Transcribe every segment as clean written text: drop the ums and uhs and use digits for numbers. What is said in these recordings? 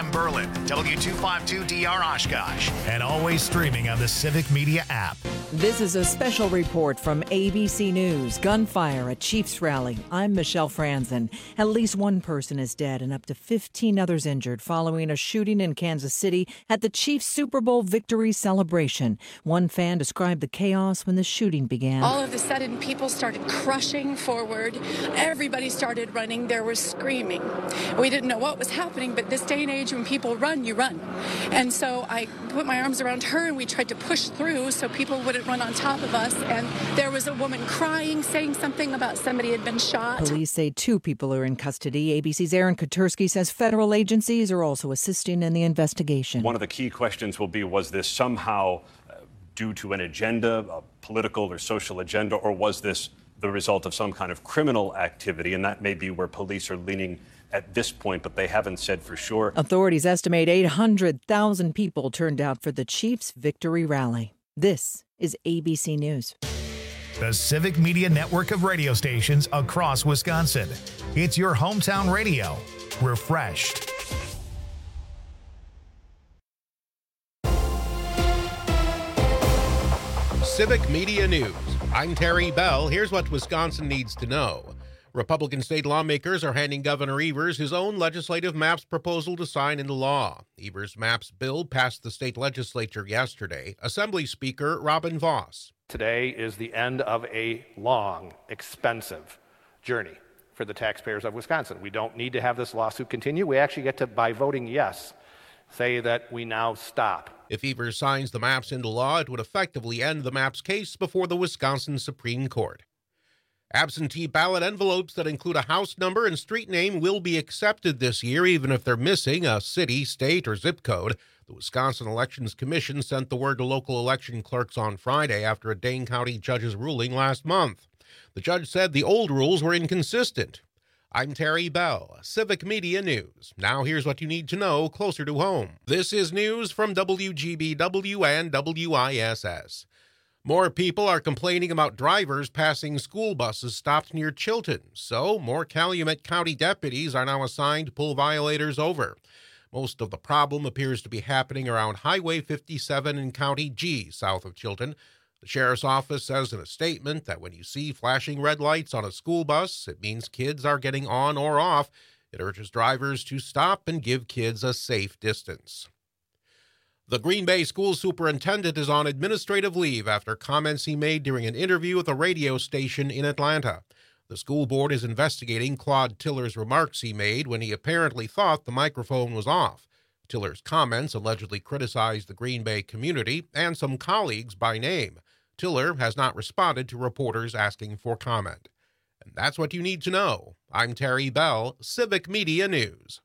FM Berlin, W252DR Oshkosh, and always streaming on the Civic Media app. This is a special report from ABC News. Gunfire at Chiefs rally. I'm Michelle Franzen. At least one person is dead and up to 15 others injured following a shooting in Kansas City at the Chiefs Super Bowl victory celebration. One fan described the chaos when the shooting began. All of a sudden, people started crushing forward. Everybody started running. There was screaming. We didn't know what was happening, but this day and age, when people run, you run. And so I put my arms around her and we tried to push through so people wouldn't run on top of us. And there was a woman crying, saying something about somebody had been shot. Police say 2 people are in custody. ABC's Aaron Katersky says federal agencies are also assisting in the investigation. One of the key questions will be, was this somehow due to an agenda, a political or social agenda, or was this the result of some kind of criminal activity? And that may be where police are leaning at this point, but they haven't said for sure. Authorities estimate 800,000 people turned out for the Chiefs victory rally. This is ABC News. The Civic Media network of radio stations across Wisconsin. It's your hometown radio. Refreshed. Civic Media News. I'm Terry Bell. Here's what Wisconsin needs to know. Republican state lawmakers are handing Governor Evers his own legislative maps proposal to sign into law. Evers' maps bill passed the state legislature yesterday. Assembly Speaker Robin Voss. Today is the end of a long, expensive journey for the taxpayers of Wisconsin. We don't need to have this lawsuit continue. We actually get to, by voting yes, say that we now stop. If Evers signs the maps into law, it would effectively end the maps case before the Wisconsin Supreme Court. Absentee ballot envelopes that include a house number and street name will be accepted this year, even if they're missing a city, state, or zip code. The Wisconsin Elections Commission sent the word to local election clerks on Friday after a Dane County judge's ruling last month. The judge said the old rules were inconsistent. I'm Terry Bell, Civic Media News. Now here's what you need to know closer to home. This is news from WGBW and WISS. More people are complaining about drivers passing school buses stopped near Chilton, so more Calumet County deputies are now assigned to pull violators over. Most of the problem appears to be happening around Highway 57 in County G, south of Chilton. The sheriff's office says in a statement that when you see flashing red lights on a school bus, it means kids are getting on or off. It urges drivers to stop and give kids a safe distance. The Green Bay school superintendent is on administrative leave after comments he made during an interview with a radio station in Atlanta. The school board is investigating Claude Tiller's remarks he made when he apparently thought the microphone was off. Tiller's comments allegedly criticized the Green Bay community and some colleagues by name. Tiller has not responded to reporters asking for comment. And that's what you need to know. I'm Terry Bell, Civic Media News.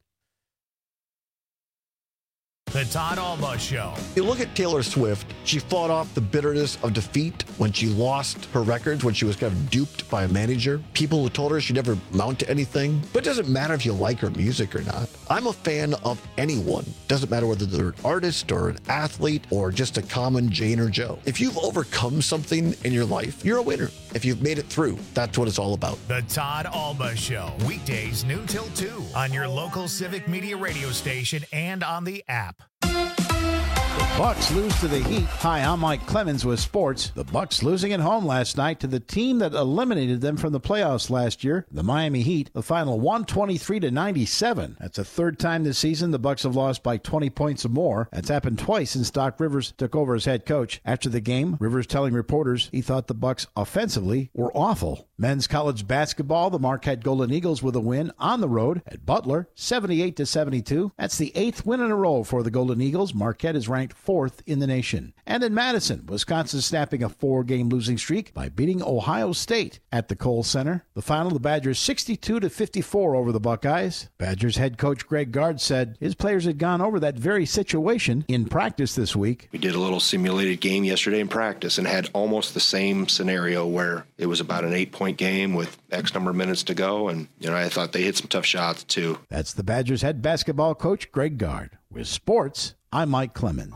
The Todd Alba Show. You look at Taylor Swift, she fought off the bitterness of defeat when she lost her records, when she was kind of duped by a manager. People who told her she'd never amount to anything. But it doesn't matter if you like her music or not. I'm a fan of anyone. Doesn't matter whether they're an artist or an athlete or just a common Jane or Joe. If you've overcome something in your life, you're a winner. If you've made it through, that's what it's all about. The Todd Alba Show. Weekdays noon till 2 on your local Civic Media radio station and on the app. Bucks lose to the Heat. Hi, I'm Mike Clemens with sports. The Bucks losing at home last night to the team that eliminated them from the playoffs last year, the Miami Heat. The final 123-97. That's the third time this season the Bucks have lost by 20 points or more. That's happened twice since Doc Rivers took over as head coach. After the game, Rivers telling reporters he thought the Bucks offensively were awful. Men's college basketball, the Marquette Golden Eagles with a win on the road at Butler, 78-72. That's the 8th win in a row for the Golden Eagles. Marquette is ranked 4th in the nation. And in Madison, Wisconsin snapping a 4-game losing streak by beating Ohio State at the Kohl Center. The final, the Badgers 62-54 over the Buckeyes. Badgers head coach Greg Gard said his players had gone over that very situation in practice this week. We did a little simulated game yesterday in practice and had almost the same scenario where it was about an 8-point game with X number of minutes to go. And, I thought they hit some tough shots too. That's the Badgers head basketball coach Greg Gard. With sports, I'm Mike Clemens.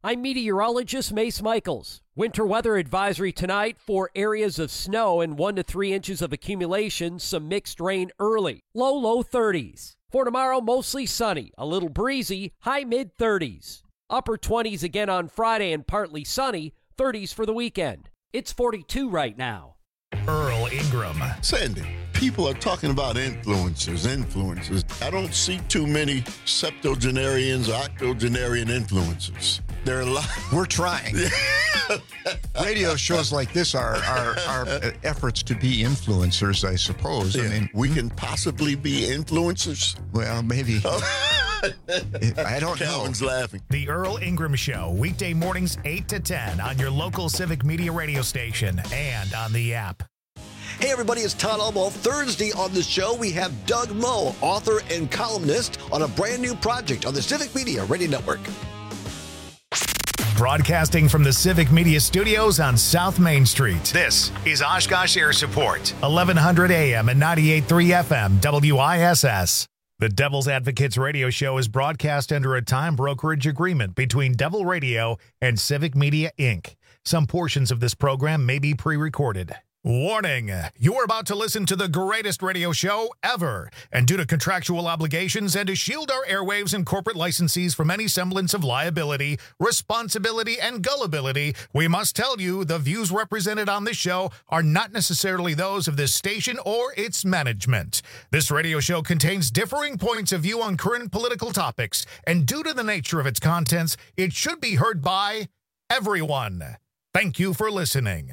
I'm meteorologist Mace Michaels. Winter weather advisory tonight for areas of snow and 1 to 3 inches of accumulation, some mixed rain early. Low 30s. For tomorrow, mostly sunny, a little breezy, high mid 30s. Upper 20s again on Friday and partly sunny, 30s for the weekend. It's 42 right now. Earl Ingram. Sandy, people are talking about influencers. I don't see too many septuagenarians or octogenarian influencers. There are a lot. We're trying. Radio shows like this are efforts to be influencers, I suppose. Yeah. I mean, we can possibly be influencers. Well, maybe. I don't know. Calvin's laughing. The Earl Ingram Show, weekday mornings 8 to 10 on your local Civic Media radio station and on the app. Hey everybody, it's Todd Almo. Thursday on the show, we have Doug Moe, author and columnist, on a brand new project on the Civic Media Radio Network. Broadcasting from the Civic Media Studios on South Main Street, this is Oshkosh Air Support, 1100 AM and 98.3 FM, WISS. The Devil's Advocates radio show is broadcast under a time brokerage agreement between Devil Radio and Civic Media, Inc. Some portions of this program may be pre-recorded. Warning, you are about to listen to the greatest radio show ever, and due to contractual obligations and to shield our airwaves and corporate licensees from any semblance of liability, responsibility, and gullibility, we must tell you the views represented on this show are not necessarily those of this station or its management. This radio show contains differing points of view on current political topics, and due to the nature of its contents, it should be heard by everyone. Thank you for listening.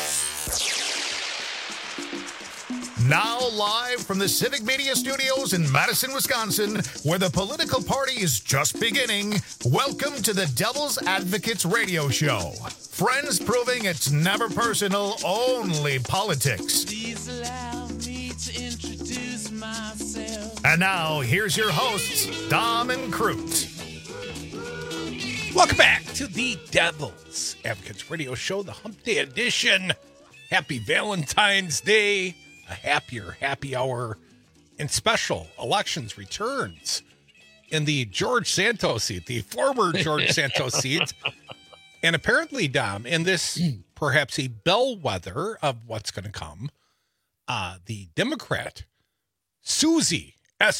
Now live from the Civic Media Studios in Madison, Wisconsin, where the political party is just beginning, welcome to the Devil's Advocates radio show. Friends proving it's never personal, only politics. Please allow me to introduce myself. And now, here's your hosts, Dom and Crute. Welcome back to the Devil's Advocates radio show, the Hump Day edition. Happy Valentine's Day. A happier happy hour, and special elections returns in the George Santos seat, the former George Santos seat. And apparently, Dom, and this perhaps a bellwether of what's going to come, the Democrat, Suozzi,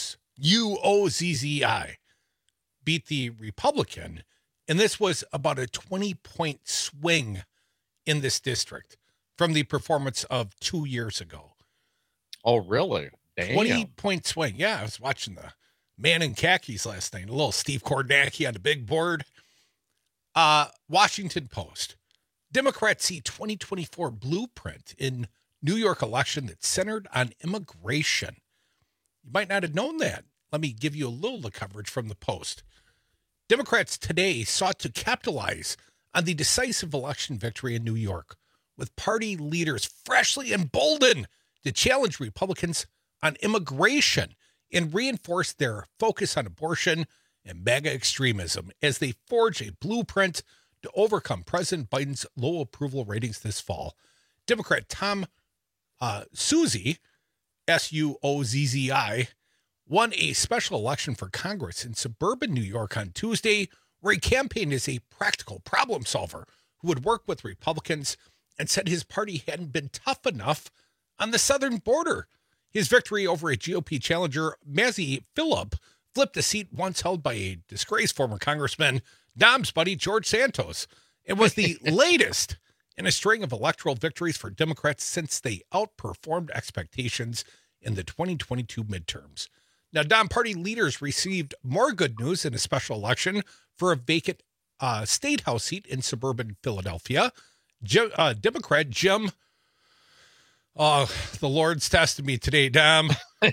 Suozzi, beat the Republican. And this was about a 20-point swing in this district from the performance of 2 years ago. Oh, really? Damn. 20-point swing. Yeah, I was watching the Man in Khakis last night. A little Steve Kornacki on the big board. Washington Post. Democrats see 2024 blueprint in New York election that's centered on immigration. You might not have known that. Let me give you a little of the coverage from the Post. Democrats today sought to capitalize on the decisive election victory in New York, with party leaders freshly emboldened to challenge Republicans on immigration and reinforce their focus on abortion and MAGA extremism as they forge a blueprint to overcome President Biden's low approval ratings this fall. Democrat Tom Suozzi, Suozzi, won a special election for Congress in suburban New York on Tuesday, where he campaigned as a practical problem solver who would work with Republicans and said his party hadn't been tough enough on the southern border. His victory over a GOP challenger, Mazi Phillip, flipped a seat once held by a disgraced former congressman, Dom's buddy George Santos. It was the latest in a string of electoral victories for Democrats since they outperformed expectations in the 2022 midterms. Now, Dom, party leaders received more good news in a special election for a vacant state house seat in suburban Philadelphia. Democrat Jim... Oh, the Lord's tested me today, Dom.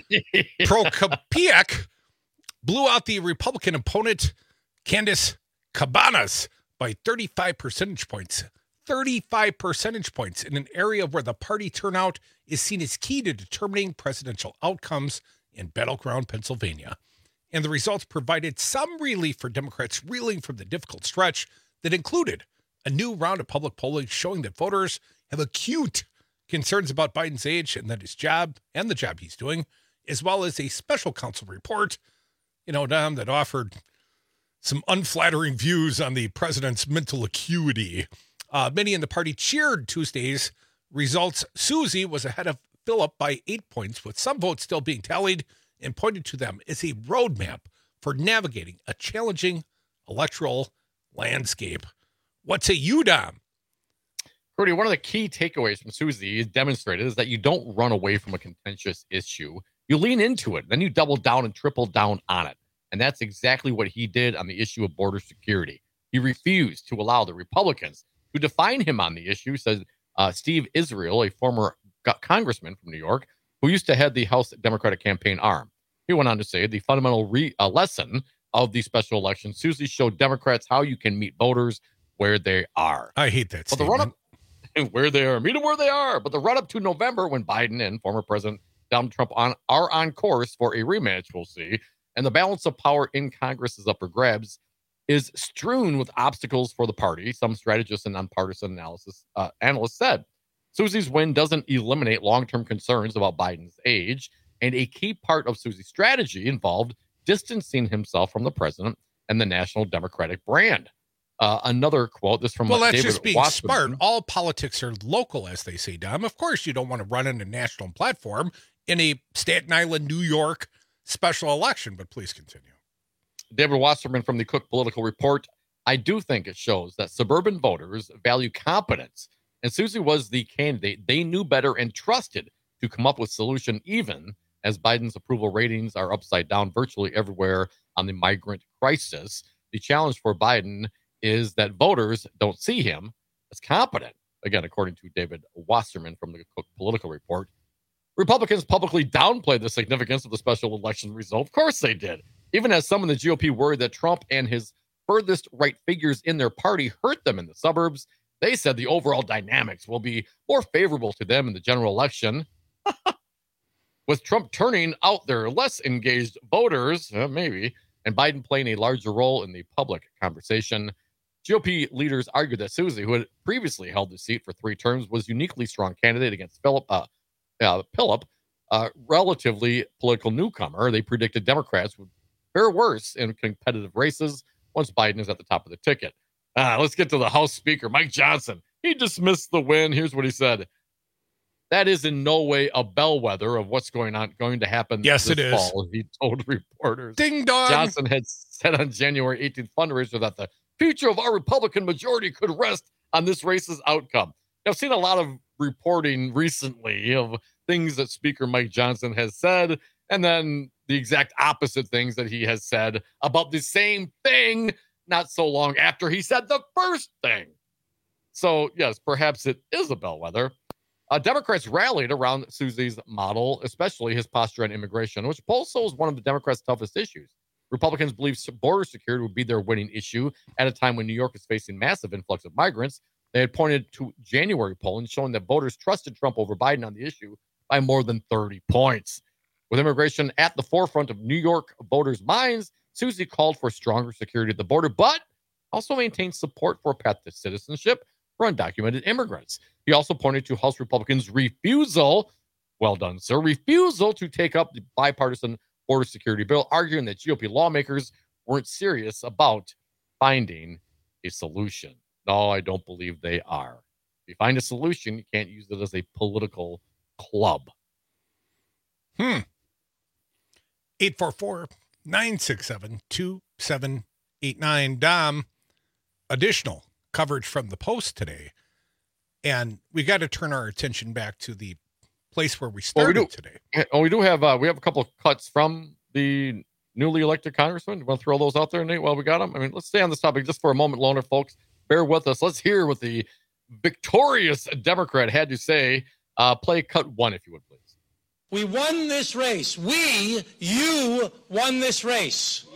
Prokopiec blew out the Republican opponent, Candace Cabanas, by 35 percentage points. 35 percentage points in an area where the party turnout is seen as key to determining presidential outcomes in battleground Pennsylvania. And the results provided some relief for Democrats reeling from the difficult stretch that included a new round of public polling showing that voters have acute concerns about Biden's age and that his job and the job he's doing, as well as a special counsel report, Dom, that offered some unflattering views on the president's mental acuity. Many in the party cheered Tuesday's results. Susie was ahead of Philip by 8 points, with some votes still being tallied, and pointed to them as a roadmap for navigating a challenging electoral landscape. What say you, Dom? Rudy, one of the key takeaways from Susie is demonstrated is that you don't run away from a contentious issue. You lean into it, then you double down and triple down on it. And that's exactly what he did on the issue of border security. He refused to allow the Republicans to define him on the issue, says Steve Israel, a former congressman from New York, who used to head the House Democratic campaign arm. He went on to say the fundamental lesson of the special election, Susie showed Democrats how you can meet voters where they are. I hate that statement. The run-up where they are, meet them where they are. But the run-up to November, when Biden and former President Donald Trump are on course for a rematch, we'll see, and the balance of power in Congress is up for grabs, is strewn with obstacles for the party, some strategists and nonpartisan analysts said. Susie's win doesn't eliminate long-term concerns about Biden's age, and a key part of Susie's strategy involved distancing himself from the president and the national Democratic brand. Another quote, this from that's David just being Wasserman. smart. All politics are local, as they say, Dom. Of course, you don't want to run in a national platform in a Staten Island, New York special election, but please continue. David Wasserman from the Cook Political Report. I do think it shows that suburban voters value competence, and Susie was the candidate they knew better and trusted to come up with solution, even as Biden's approval ratings are upside down virtually everywhere on the migrant crisis. The challenge for Biden is that voters don't see him as competent. Again, according to David Wasserman from the Cook Political Report, Republicans publicly downplayed the significance of the special election result. Of course they did. Even as some in the GOP worried that Trump and his furthest right figures in their party hurt them in the suburbs, they said the overall dynamics will be more favorable to them in the general election. With Trump turning out their less engaged voters, maybe, and Biden playing a larger role in the public conversation. GOP leaders argued that Susie, who had previously held the seat for 3 terms, was uniquely strong candidate against Philip, relatively political newcomer. They predicted Democrats would fare worse in competitive races once Biden is at the top of the ticket. Let's get to the House Speaker, Mike Johnson. He dismissed the win. Here's what he said. That is in no way a bellwether of what's going to happen this fall, is. he told reporters. Ding dong. Johnson had said on January 18th fundraiser that the future of our Republican majority could rest on this race's outcome. I've seen a lot of reporting recently of things that Speaker Mike Johnson has said, and then the exact opposite things that he has said about the same thing not so long after he said the first thing. So, yes, perhaps it is a bellwether. Democrats rallied around Susie's model, especially his posture on immigration, which also is one of the Democrats' toughest issues. Republicans believe border security would be their winning issue at a time when New York is facing massive influx of migrants. They had pointed to January polling showing that voters trusted Trump over Biden on the issue by more than 30 points. With immigration at the forefront of New York voters' minds, Susie called for stronger security at the border, but also maintained support for a path to citizenship for undocumented immigrants. He also pointed to House Republicans' refusal, well done, sir, refusal to take up the bipartisan border security bill, arguing that GOP lawmakers weren't serious about finding a solution. No, I don't believe they are. If you find a solution, you can't use it as a political club. 844-967-2789. Dom, additional coverage from the Post today. And we got to turn our attention back to the place where we started today. We do have we have a couple of cuts from the newly elected congressman. You want to throw those out there, Nate, while we got them? I mean, let's stay on this topic just for a moment, loner folks. Bear with us. Let's hear what the victorious Democrat had to say. Play cut 1, if you would, please. We won this race. You won this race.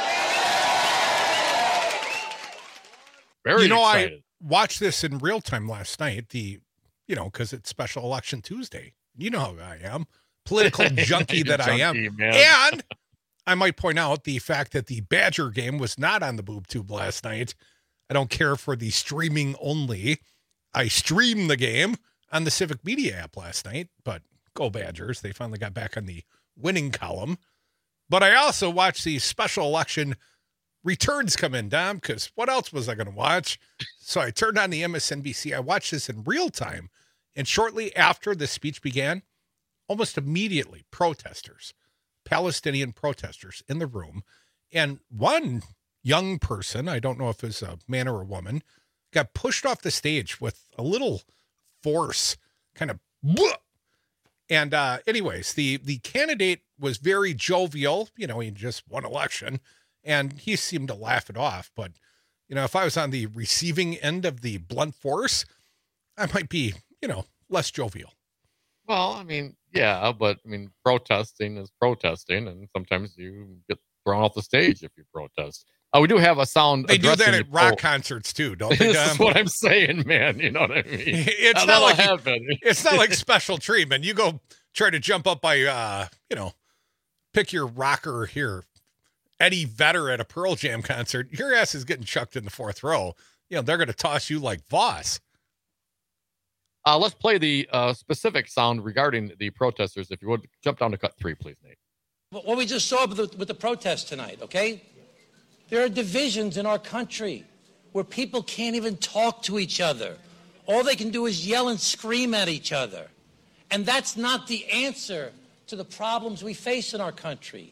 Very excited. I watched this in real time last night, because it's special election Tuesday. You know how I am. Political junkie that I am. Man. And I might point out the fact that the Badger game was not on the boob tube last night. I don't care for the streaming only. I streamed the game on the Civic Media app last night, but go Badgers. They finally got back on the winning column. But I also watched the special election returns come in, Dom, because what else was I going to watch? So I turned on the MSNBC. I watched this in real time. And shortly after the speech began, almost immediately, Palestinian protesters in the room. And one young person, I don't know if it's a man or a woman, got pushed off the stage with a little force, kind of. And anyways, the candidate was very jovial. You know, he just won election, and he seemed to laugh it off. But, you know, if I was on the receiving end of the blunt force, I might be, you know, less jovial. Well, I mean, yeah, but I mean, protesting is protesting, and sometimes you get thrown off the stage if you protest. We do have a sound. They do that at rock concerts too, don't they? This is what I'm saying, man. You know what I mean? It's not like it's not like special treatment. You go try to jump up by, you know, pick your rocker here, Eddie Vedder at a Pearl Jam concert. Your ass is getting chucked in the fourth row. You know, they're going to toss you like Voss. Let's play the specific sound regarding the protesters. If you would jump down to cut 3, please, Nate. What we just saw with the protest tonight, okay? There are divisions in our country where people can't even talk to each other. All they can do is yell and scream at each other. And that's not the answer to the problems we face in our country.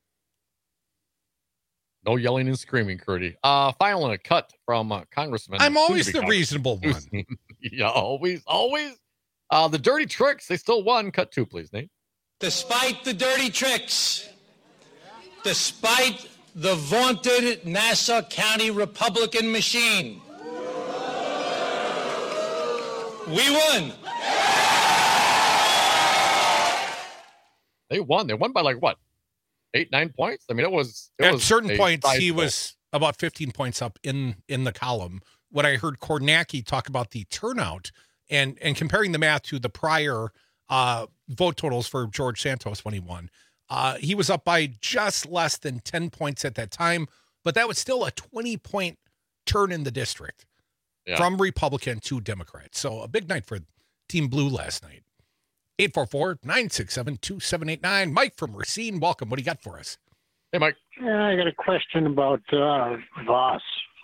No yelling and screaming, Curdy. Finally, a cut from Congressman. I'm always the reasonable one. Yeah, always. The dirty tricks, they still won. Cut 2, please, Nate. Despite the dirty tricks, despite the vaunted Nassau County Republican machine, we won. They won. They won by like what? 8-9 points? I mean, it was at certain points he was about 15 points up in the column. When I heard Kornacki talk about the turnout and comparing the math to the prior vote totals for George Santos when he won, he was up by just less than 10 points at that time, but that was still a 20-point turn in the district from Republican to Democrat. So a big night for Team Blue last night. 844-967-2789. Mike from Racine, welcome. What do you got for us? Hey, Mike. I got a question about Voss.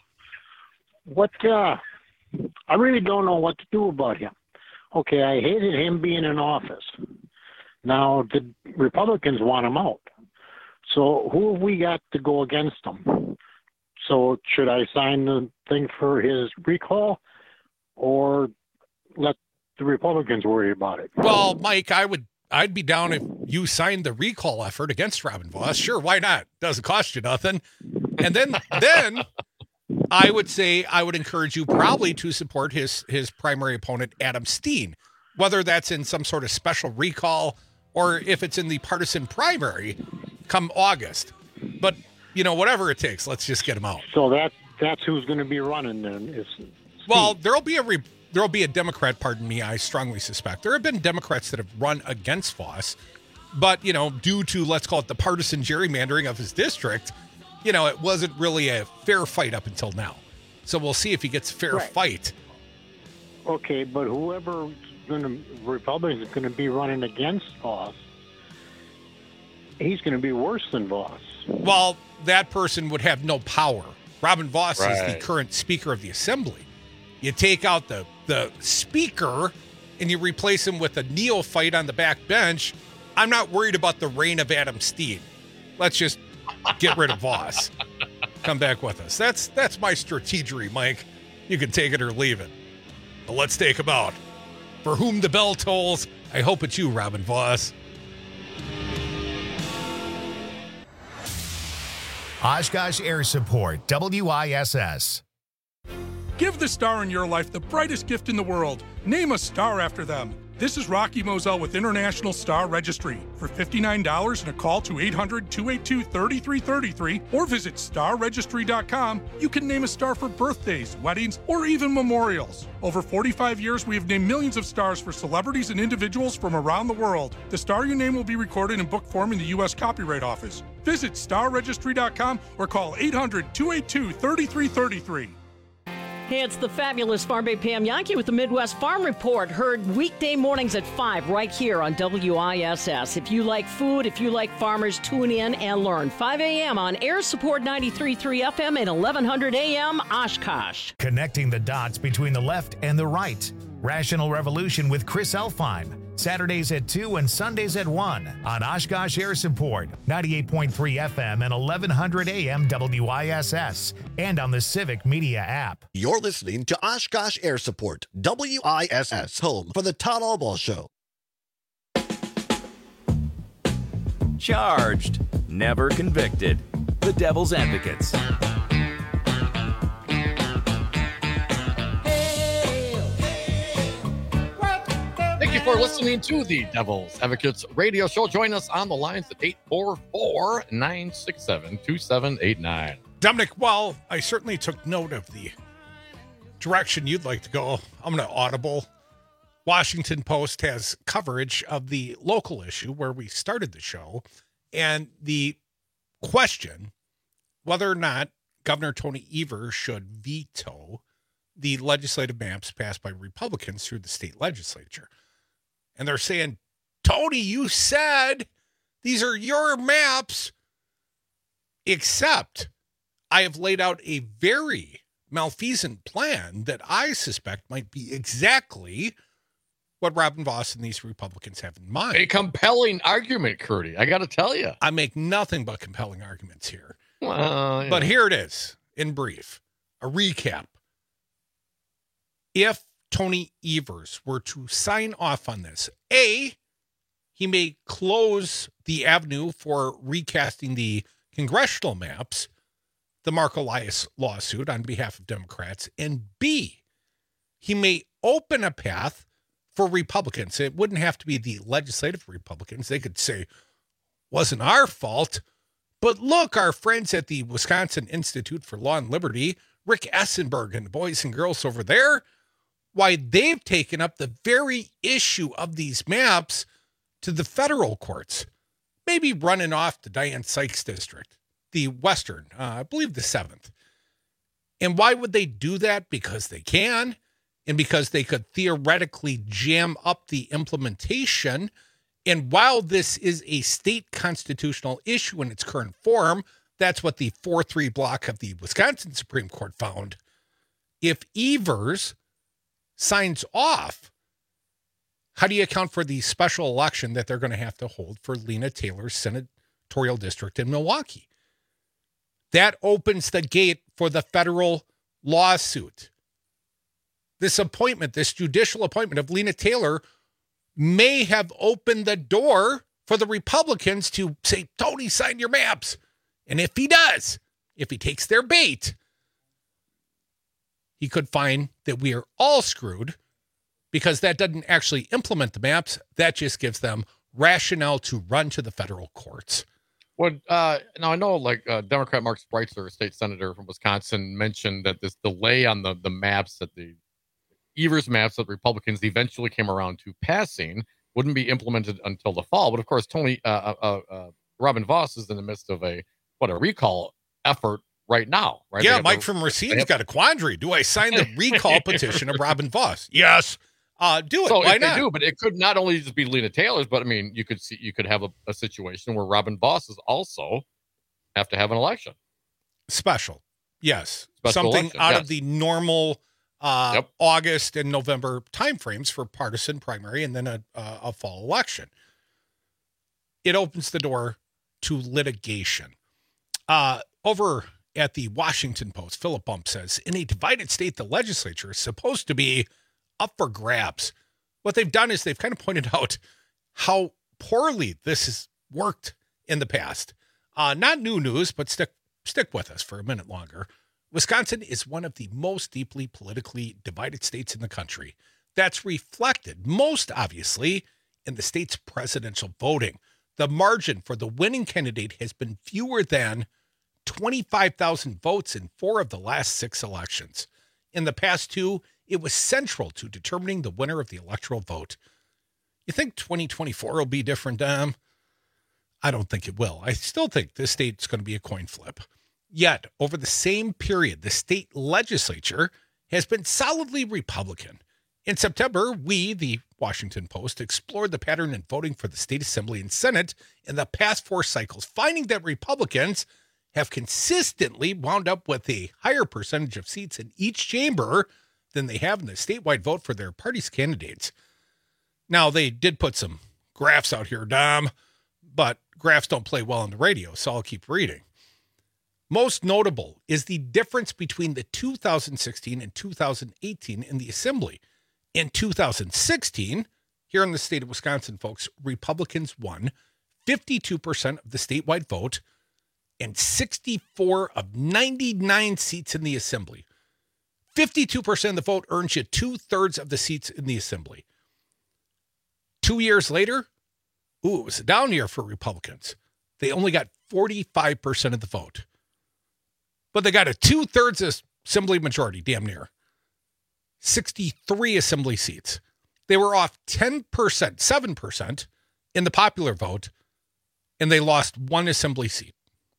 I really don't know what to do about him. Okay, I hated him being in office. Now, the Republicans want him out. So who have we got to go against him? So should I sign the thing for his recall or let the Republicans worry about it? Well, Mike, I'd be down if you signed the recall effort against Robin Voss. Sure, why not? Doesn't cost you nothing. And then I would say I would encourage you probably to support his primary opponent, Adam Steen, whether that's in some sort of special recall or if it's in the partisan primary come August. But, you know, whatever it takes, let's just get him out. So that's who's going to be running then. Well, there'll be a Democrat, pardon me, I strongly suspect. There have been Democrats that have run against Voss, but, you know, due to, let's call it the partisan gerrymandering of his district, you know, it wasn't really a fair fight up until now. So we'll see if he gets a fair fight. Okay, but Republicans is going to be running against Voss, he's going to be worse than Voss. Well, that person would have no power. Robin Voss is the current Speaker of the Assembly. You take out the Speaker and you replace him with a neophyte on the back bench. I'm not worried about the reign of Adam Steen. Let's just get rid of Voss. Come back with us. That's my strategy, Mike. You can take it or leave it. But let's take him out. For whom the bell tolls, I hope it's you, Robin Voss. Oshkosh Air Support, WISS. Give the star in your life the brightest gift in the world. Name a star after them. This is Rocky Moselle with International Star Registry. For $59 and a call to 800-282-3333 or visit starregistry.com, you can name a star for birthdays, weddings, or even memorials. Over 45 years, we have named millions of stars for celebrities and individuals from around the world. The star you name will be recorded in book form in the U.S. Copyright Office. Visit starregistry.com or call 800-282-3333. Hey, it's the fabulous Farm Bay Pam Yankee with the Midwest Farm Report. Heard weekday mornings at 5 right here on WISS. If you like food, if you like farmers, tune in and learn. 5 a.m. on Air Support 93.3 FM and 1100 a.m. Oshkosh. Connecting the dots between the left and the right. Rational Revolution with Chris Elfheim. Saturdays at 2 and Sundays at 1 on Oshkosh Air Support, 98.3 FM and 1100 AM WISS, and on the Civic Media app. You're listening to Oshkosh Air Support, WISS, home for the Todd Albaugh Show. Charged, never convicted. The Devil's Advocates. Thank you for listening to the Devil's Advocates radio show. Join us on the lines at 844-967-2789. Dominic, while I certainly took note of the direction you'd like to go, I'm going to audible. Washington Post has coverage of the local issue where we started the show, and the question whether or not Governor Tony Evers should veto the legislative maps passed by Republicans through the state legislature. And they're saying, Tony, you said these are your maps, except I have laid out a very malfeasant plan that I suspect might be exactly what Robin Vos and these Republicans have in mind. A compelling argument, Curdy. I got to tell you. I make nothing but compelling arguments here. Well, but here it is, in brief, a recap. If Tony Evers were to sign off on this, A, he may close the avenue for recasting the congressional maps, the Mark Elias lawsuit on behalf of Democrats, and B, he may open a path for Republicans. It wouldn't have to be the legislative Republicans. They could say, wasn't our fault, but look, our friends at the Wisconsin Institute for Law and Liberty, Rick Essenberg and the boys and girls over there, why they've taken up the very issue of these maps to the federal courts, maybe running off to Diane Sykes District, the Western, I believe the 7th. And why would they do that? Because they can, and because they could theoretically jam up the implementation. And while this is a state constitutional issue in its current form, that's what the 4-3 block of the Wisconsin Supreme Court found. If Evers signs off, how do you account for the special election that they're going to have to hold for Lena Taylor's senatorial district in Milwaukee? That opens the gate for the federal lawsuit. This appointment, this judicial appointment of Lena Taylor, may have opened the door for the Republicans to say, Tony, sign your maps. And if he does, if he takes their bait, he could find that we are all screwed, because that doesn't actually implement the maps. That just gives them rationale to run to the federal courts. Well, now I know, like Democrat Mark Spreitzer, state senator from Wisconsin, mentioned that this delay on the maps, that the Evers maps that Republicans eventually came around to passing, wouldn't be implemented until the fall. But of course, Robin Vos is in the midst of a recall effort right now, right? Yeah, Mike from Racine's got a quandary. Do I sign the recall petition of Robin Vos? Yes. Do it. So Why if not? they do, but it could not only just be Lena Taylor's, but I mean, you could have a situation where Robin Vos is also have to have an election. Special. Yes. Special Something election, out yes. of the normal August and November timeframes for partisan primary and then a fall election. It opens the door to litigation. Over at the Washington Post, Philip Bump says, in a divided state, the legislature is supposed to be up for grabs. What they've done is they've kind of pointed out how poorly this has worked in the past. Not new news, but stick with us for a minute longer. Wisconsin is one of the most deeply politically divided states in the country. That's reflected most obviously in the state's presidential voting. The margin for the winning candidate has been fewer than 25,000 votes in 4 of the last 6 elections. In the past 2, it was central to determining the winner of the electoral vote. You think 2024 will be different, Dom? I don't think it will. I still think this state's going to be a coin flip. Yet, over the same period, the state legislature has been solidly Republican. In September, we, the Washington Post, explored the pattern in voting for the state assembly and Senate in the past 4 cycles, finding that Republicans have consistently wound up with a higher percentage of seats in each chamber than they have in the statewide vote for their party's candidates. Now, they did put some graphs out here, Dom, but graphs don't play well on the radio, so I'll keep reading. Most notable is the difference between the 2016 and 2018 in the assembly. In 2016, here in the state of Wisconsin, folks, Republicans won 52% of the statewide vote and 64 of 99 seats in the assembly. 52% of the vote earns you 2/3 of the seats in the assembly. 2 years later, it was a down year for Republicans. They only got 45% of the vote. But they got a 2/3 assembly majority, damn near. 63 assembly seats. They were off 10%, 7% in the popular vote, and they lost 1 assembly seat.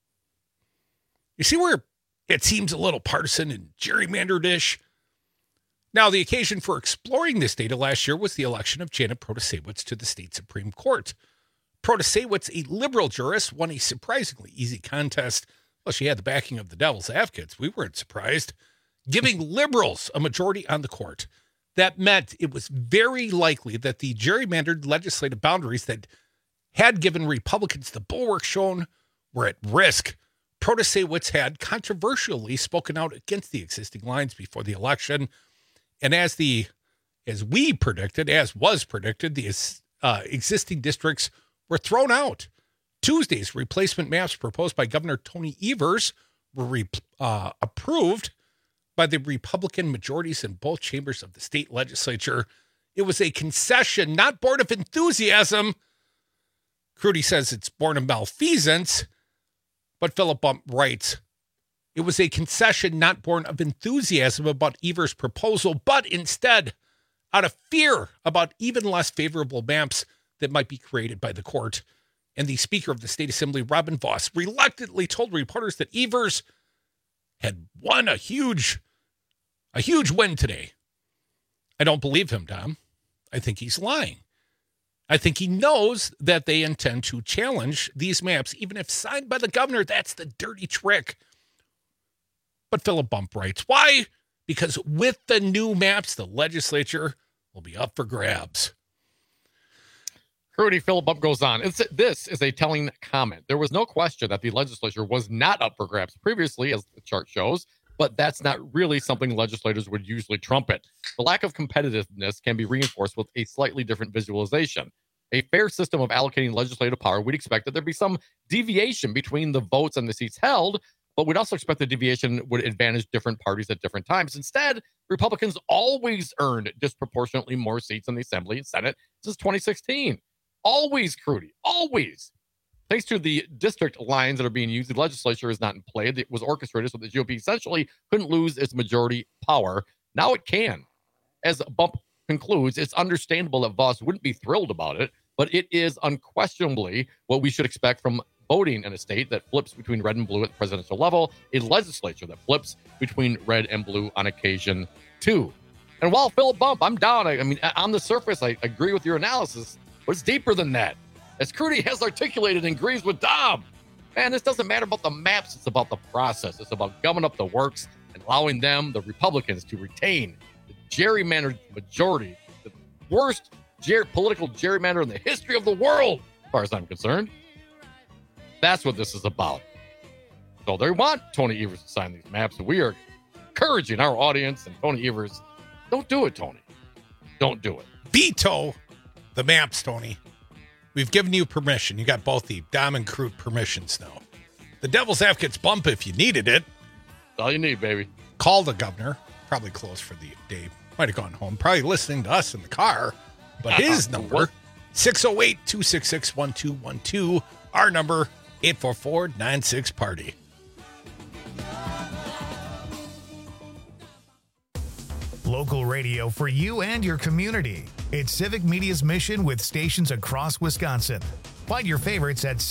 You see where it seems a little partisan and gerrymandered-ish? Now, the occasion for exploring this data last year was the election of Janet Protasiewicz to the state Supreme Court. Protasiewicz, a liberal jurist, won a surprisingly easy contest. Well, she had the backing of the devil's advocates. We weren't surprised. Giving liberals a majority on the court. That meant it was very likely that the gerrymandered legislative boundaries that had given Republicans the bulwark shown were at risk. Protasiewicz had controversially spoken out against the existing lines before the election. And as was predicted, the existing districts were thrown out. Tuesday's replacement maps proposed by Governor Tony Evers were approved by the Republican majorities in both chambers of the state legislature. It was a concession, not born of enthusiasm. Crudy says it's born of malfeasance, but Philip Bump writes, it was a concession not born of enthusiasm about Evers' proposal, but instead out of fear about even less favorable maps that might be created by the court. And the Speaker of the State Assembly, Robin Vos, reluctantly told reporters that Evers had won a huge win today. I don't believe him, Tom. I think he's lying. I think he knows that they intend to challenge these maps, even if signed by the governor. That's the dirty trick. But Philip Bump writes, why? Because with the new maps, the legislature will be up for grabs. Crudy, Philip Bump goes on. This is a telling comment. There was no question that the legislature was not up for grabs previously, as the chart shows, but that's not really something legislators would usually trumpet. The lack of competitiveness can be reinforced with a slightly different visualization. A fair system of allocating legislative power, we'd expect that there'd be some deviation between the votes and the seats held, but we'd also expect the deviation would advantage different parties at different times. Instead, Republicans always earned disproportionately more seats in the Assembly and Senate since 2016. Always, Crudy, always. Thanks to the district lines that are being used, the legislature is not in play. It was orchestrated so the GOP essentially couldn't lose its majority power. Now it can. As Bump concludes, it's understandable that Vos wouldn't be thrilled about it, but it is unquestionably what we should expect from voting in a state that flips between red and blue at the presidential level, a legislature that flips between red and blue on occasion, too. And while Philip Bump, I'm down. I mean, on the surface, I agree with your analysis, but it's deeper than that. As Crudy has articulated and agrees with Dom, man, this doesn't matter about the maps. It's about the process. It's about gumming up the works and allowing them, the Republicans, to retain the gerrymandered majority, the worst political gerrymander in the history of the world, as far as I'm concerned. That's what this is about. So they want Tony Evers to sign these maps. And we are encouraging our audience and Tony Evers, don't do it, Tony. Don't do it. Veto the maps, Tony. We've given you permission. You got both the Dom and Crude permissions now. The Devil's Advocates Bump if you needed it. That's all you need, baby. Call the governor. Probably closed for the day. Might have gone home. Probably listening to us in the car. But his number, 608-266-1212. Our number, 844-96-PARTY. Local radio for you and your community. It's Civic Media's mission with stations across Wisconsin. Find your favorites at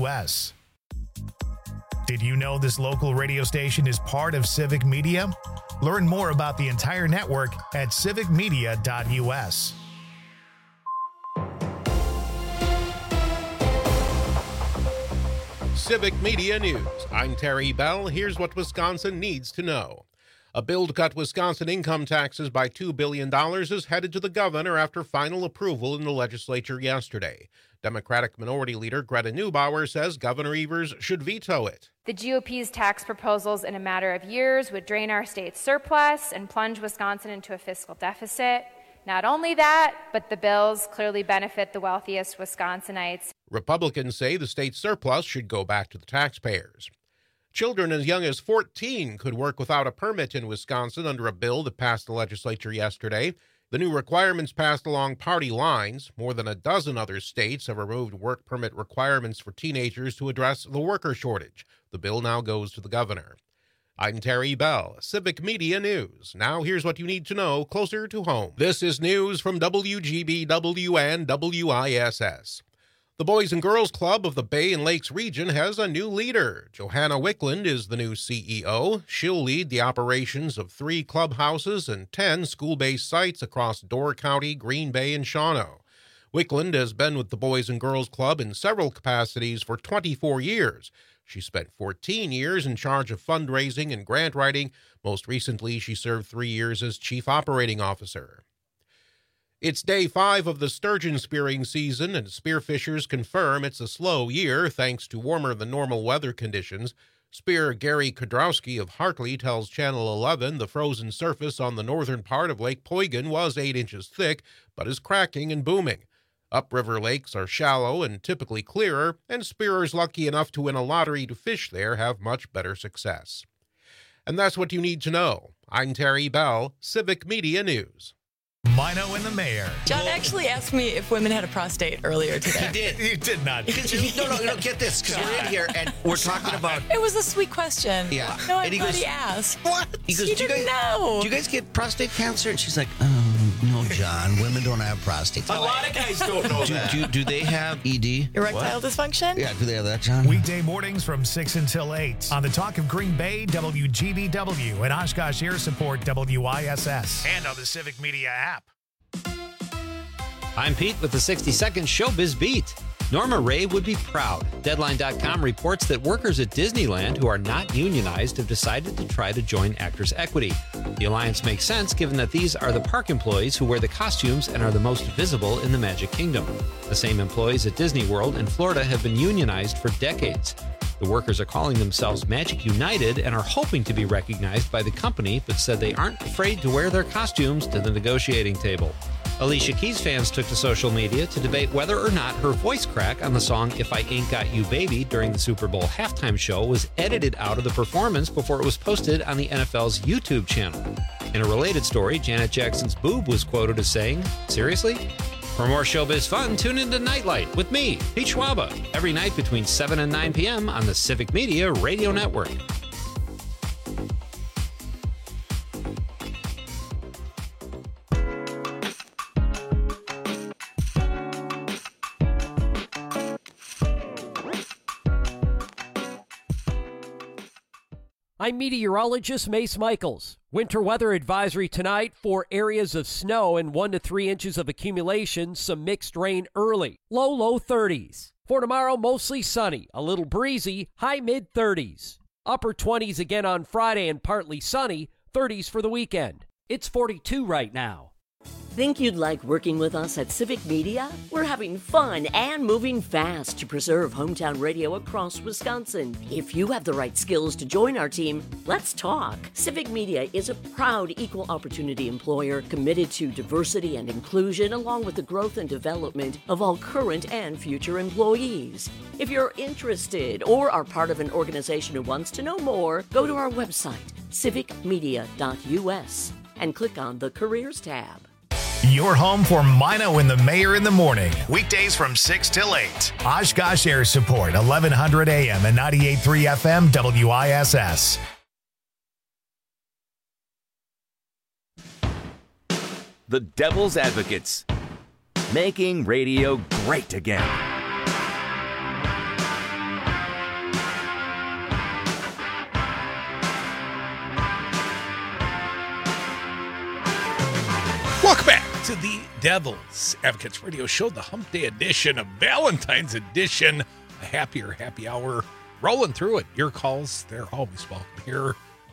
civicmedia.us. Did you know this local radio station is part of Civic Media? Learn more about the entire network at civicmedia.us. Civic Media News. I'm Terry Bell. Here's what Wisconsin needs to know. A bill to cut Wisconsin income taxes by $2 billion is headed to the governor after final approval in the legislature yesterday. Democratic Minority Leader Greta Neubauer says Governor Evers should veto it. The GOP's tax proposals in a matter of years would drain our state's surplus and plunge Wisconsin into a fiscal deficit. Not only that, but the bills clearly benefit the wealthiest Wisconsinites. Republicans say the state's surplus should go back to the taxpayers. Children as young as 14 could work without a permit in Wisconsin under a bill that passed the legislature yesterday. The new requirements passed along party lines. More than a dozen other states have removed work permit requirements for teenagers to address the worker shortage. The bill now goes to the governor. I'm Terry Bell, Civic Media News. Now here's what you need to know closer to home. This is news from WGBW and WISS. The Boys and Girls Club of the Bay and Lakes region has a new leader. Johanna Wickland is the new CEO. She'll lead the operations of 3 clubhouses and 10 school-based sites across Door County, Green Bay, and Shawano. Wickland has been with the Boys and Girls Club in several capacities for 24 years. She spent 14 years in charge of fundraising and grant writing. Most recently, she served 3 years as Chief Operating Officer. It's day 5 of the sturgeon spearing season, and spearfishers confirm it's a slow year thanks to warmer than normal weather conditions. Spearer Gary Kodrowski of Hartley tells Channel 11 the frozen surface on the northern part of Lake Poygan was 8 inches thick, but is cracking and booming. Upriver lakes are shallow and typically clearer, and spearers lucky enough to win a lottery to fish there have much better success. And that's what you need to know. I'm Terry Bell, Civic Media News. Mino and the Mayor. John actually asked me if women had a prostate earlier today. He did. You did not. No, get this, because we're in here and we're talking about... It was a sweet question. Yeah. No, and he everybody goes, asked. What? He goes, You didn't know. Do you guys get prostate cancer? And she's like, no, John, women don't have prostates. A lot of guys don't know that. Do they have ED? Erectile dysfunction? Yeah, do they have that, John? Weekday mornings from 6 until 8 on the Talk of Green Bay, WGBW, and Oshkosh Air Support, WISS, and on the Civic Media app. I'm Pete with the 60-second Showbiz Beat. Norma Ray would be proud. Deadline.com reports that workers at Disneyland who are not unionized have decided to try to join Actors Equity. The alliance makes sense given that these are the park employees who wear the costumes and are the most visible in the Magic Kingdom. The same employees at Disney World in Florida have been unionized for decades. The workers are calling themselves Magic United and are hoping to be recognized by the company, but said they aren't afraid to wear their costumes to the negotiating table. Alicia Keys fans took to social media to debate whether or not her voice crack on the song If I Ain't Got You Baby during the Super Bowl halftime show was edited out of the performance before it was posted on the NFL's YouTube channel. In a related story, Janet Jackson's boob was quoted as saying, "Seriously?" For more showbiz fun, tune into Nightlight with me, Pete Schwaba, every night between 7 and 9 p.m. on the Civic Media Radio Network. I'm meteorologist Mace Michaels. Winter weather advisory tonight for areas of snow and 1 to 3 inches of accumulation, some mixed rain early. Low 30s. For tomorrow, mostly sunny, a little breezy, high mid 30s. Upper 20s again on Friday and partly sunny, 30s for the weekend. It's 42 right now. Think you'd like working with us at Civic Media? We're having fun and moving fast to preserve hometown radio across Wisconsin. If you have the right skills to join our team, let's talk. Civic Media is a proud equal opportunity employer committed to diversity and inclusion along with the growth and development of all current and future employees. If you're interested or are part of an organization who wants to know more, go to our website, civicmedia.us, and click on the Careers tab. Your home for Mino and the Mayor in the morning. Weekdays from 6 till 8. Oshkosh Air Support, 1100 AM and 98.3 FM WISS. The Devil's Advocates. Making radio great again. to the Devil's Advocates Radio Show, the Hump Day edition, a Valentine's edition, a happier happy hour. Rolling through it. Your calls, they're always welcome here.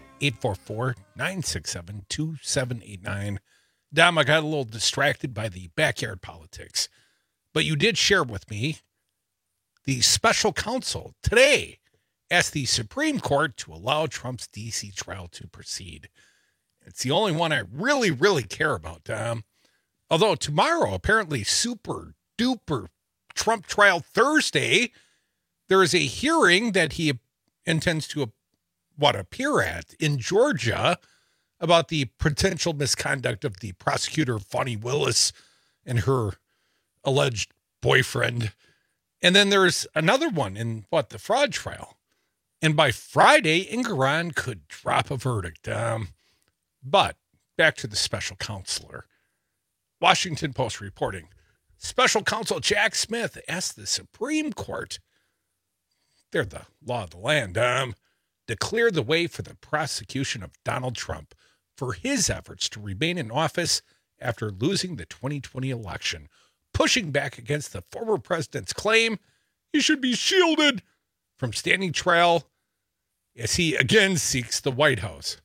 844-967-2789. Dom, I got a little distracted by the backyard politics, but you did share with me the special counsel today asked the Supreme Court to allow Trump's D.C. trial to proceed. It's the only one I really, really care about, Dom. Although tomorrow, apparently super duper Trump trial Thursday, there is a hearing that he intends to appear at in Georgia about the potential misconduct of the prosecutor, Fani Willis, and her alleged boyfriend. And then there's another one in the fraud trial. And by Friday, Engoron could drop a verdict. But back to the special counselor. Washington Post reporting, special counsel Jack Smith asked the Supreme Court, they're the law of the land, to clear the way for the prosecution of Donald Trump for his efforts to remain in office after losing the 2020 election, pushing back against the former president's claim he should be shielded from standing trial as he again seeks the White House.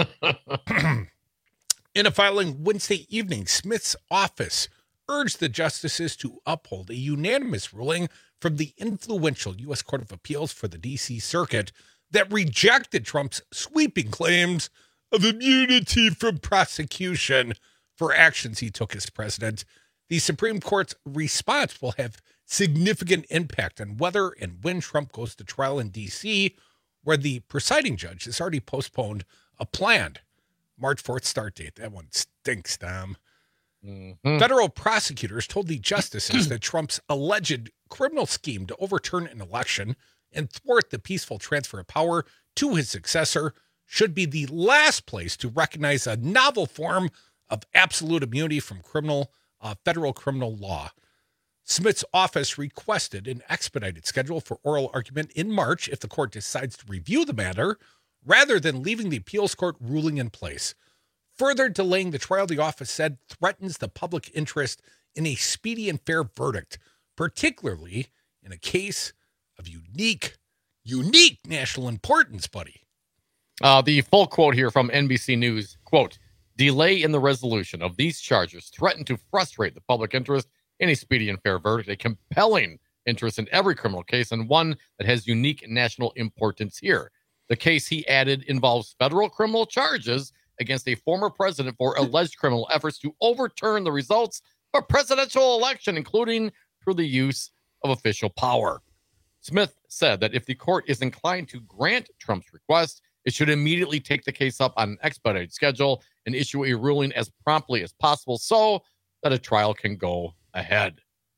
In a filing Wednesday evening, Smith's office urged the justices to uphold a unanimous ruling from the influential U.S. Court of Appeals for the D.C. Circuit that rejected Trump's sweeping claims of immunity from prosecution for actions he took as president. The Supreme Court's response will have significant impact on whether and when Trump goes to trial in D.C., where the presiding judge has already postponed a planned March 4th start date. That one stinks, Tom. Mm-hmm. Federal prosecutors told the justices that Trump's alleged criminal scheme to overturn an election and thwart the peaceful transfer of power to his successor should be the last place to recognize a novel form of absolute immunity from federal criminal law. Smith's office requested an expedited schedule for oral argument in March if the court decides to review the matter, rather than leaving the appeals court ruling in place. Further delaying the trial, the office said, threatens the public interest in a speedy and fair verdict, particularly in a case of unique national importance, buddy. The full quote here from NBC News, quote, delay in the resolution of these charges threaten to frustrate the public interest in a speedy and fair verdict, a compelling interest in every criminal case, and one that has unique national importance here. The case, he added, involves federal criminal charges against a former president for alleged criminal efforts to overturn the results of a presidential election, including through the use of official power. Smith said that if the court is inclined to grant Trump's request, it should immediately take the case up on an expedited schedule and issue a ruling as promptly as possible so that a trial can go ahead.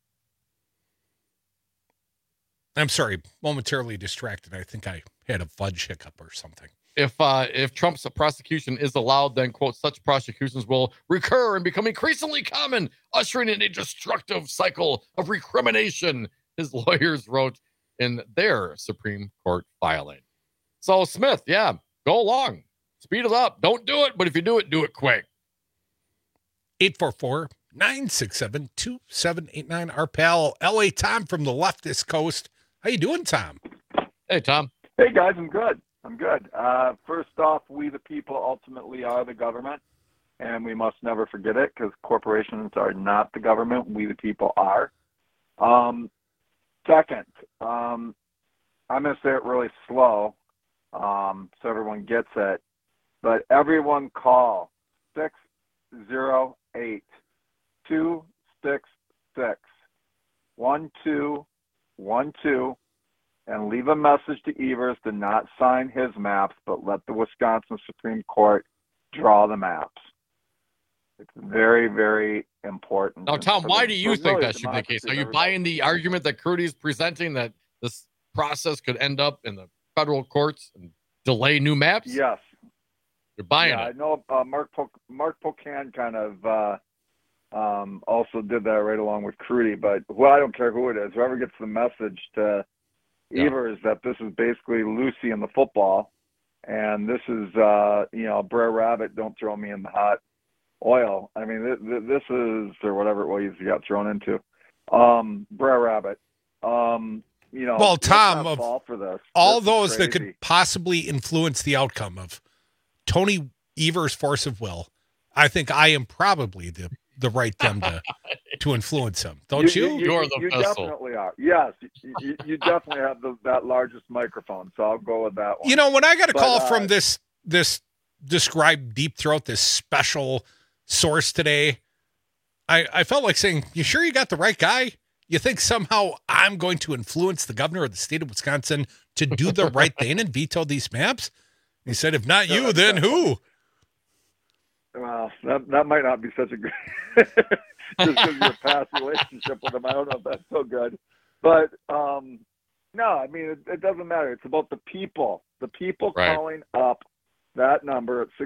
I'm sorry, momentarily distracted. I think I had a fudge hiccup or something. If Trump's prosecution is allowed, then, quote, such prosecutions will recur and become increasingly common, ushering in a destructive cycle of recrimination, his lawyers wrote in their Supreme Court filing. So, Smith, yeah, go along. Speed it up. Don't do it, but if you do it quick. 844-967-2789. Our pal, L.A. Tom from the leftist coast. How you doing, Tom? Hey, Tom. Hey, guys, I'm good. First off, we the people ultimately are the government, and we must never forget it because corporations are not the government. We the people are. Second, I'm going to say it really slow so everyone gets it, but everyone call 608-266-1212 and leave a message to Evers to not sign his maps, but let the Wisconsin Supreme Court draw the maps. It's very, very important. Now, Tom, why do you think that should be the case? Are you buying the argument that Crudy's presenting that this process could end up in the federal courts and delay new maps? Yes. You're buying it. I know Mark Pocan kind of also did that right along with Crudy, but I don't care who it is. Whoever gets the message to Evers that this is basically Lucy in the football, and this is, Brer Rabbit, don't throw me in the hot oil. I mean, this is, or whatever it was you got thrown into. Brer Rabbit. Well, Tom, of for this. all This is those that crazy. could possibly influence the outcome of Tony Evers' force of will, I think I am probably the right them to influence him. Don't you? You're the You vessel. definitely are. Yes, you definitely have that largest microphone, so I'll go with that one. You know, when I got a But, call from this described Deep Throat, this special source today, I felt like saying, you sure you got the right guy? You think somehow I'm going to influence the governor of the state of Wisconsin to do the right thing and veto these maps? He said, if not you, then who? Well, that might not be such a good, just because of your past relationship with him. I don't know if that's so good. But, no, I mean, it doesn't matter. It's about the people. The people Right. calling up that number at